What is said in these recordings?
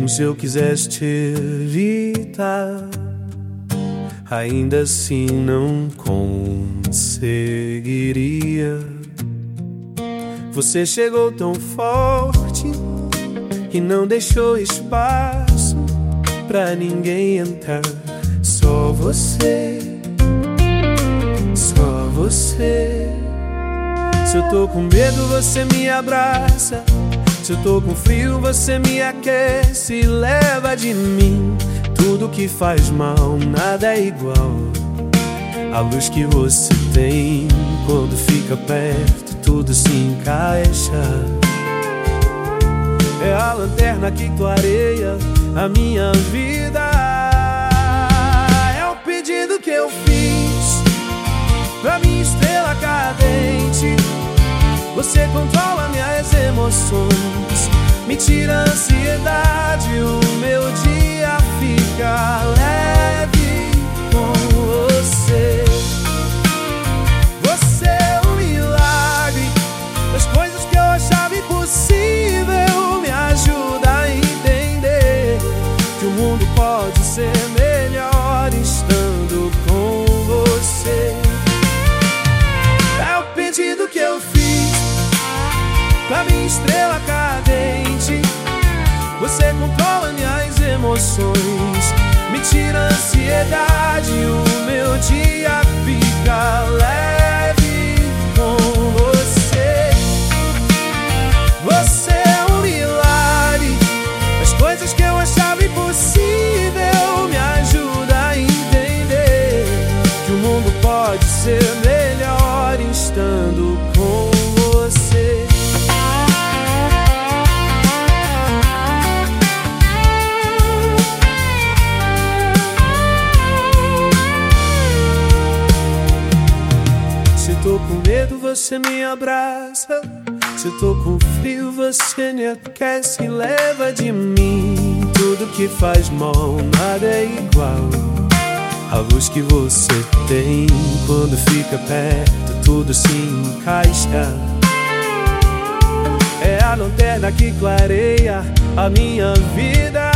Mesmo se eu quisesse te evitar, ainda assim não conseguiria. Você chegou tão forte e não deixou espaço pra ninguém entrar. Só você, só você. Se eu tô com medo, você me abraça. Se eu tô com frio, você me aquece e leva de mim. Tudo que faz mal, nada é igual. A luz que você tem quando fica perto, tudo se encaixa. É a lanterna que clareia a minha vida. É o pedido que eu fiz pra minha estrela cadente. Você controla minhas emoções, me tira a ansiedade. O meu dia fica leve com você. Você é um milagre. Das coisas que eu achava impossível, me ajuda a entender que o mundo pode ser melhor estando com você. É o pedido que eu fiz pra minha estrela cadente. Você controla minhas emoções, me tira a ansiedade. O meu dia fica leve com você. Você é um milagre. As coisas que eu achava impossível, me ajuda a entender que o mundo pode ser melhor estando com você. Se eu tô com medo, você me abraça. Se eu tô com frio, você me aquece e leva de mim. Tudo que faz mal, nada é igual. A luz que você tem quando fica perto, tudo se encaixa. É a lanterna que clareia a minha vida.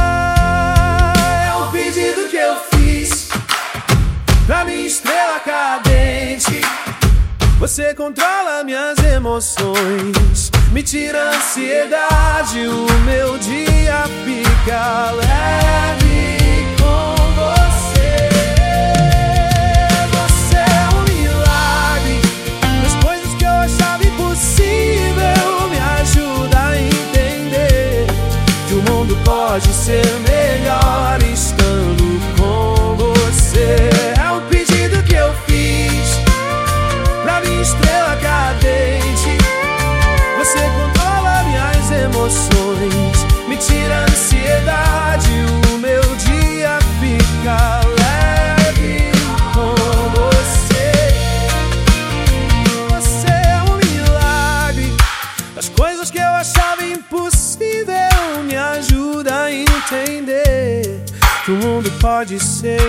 É um pedido que eu fiz pra minha estrela cadente. Você controla minhas emoções, me tira a ansiedade. O meu dia fica leve com você. Você é um milagre. As coisas que eu achava impossível, me ajuda a entender que o mundo pode ser melhor estando com você. É um pedido que eu fiz pra minha estrela cadente. Você controla minhas emoções, me tira a ansiedade. O meu dia fica leve com você. Você é um milagre. As coisas que eu achava impossível, me ajuda a entender que o mundo pode ser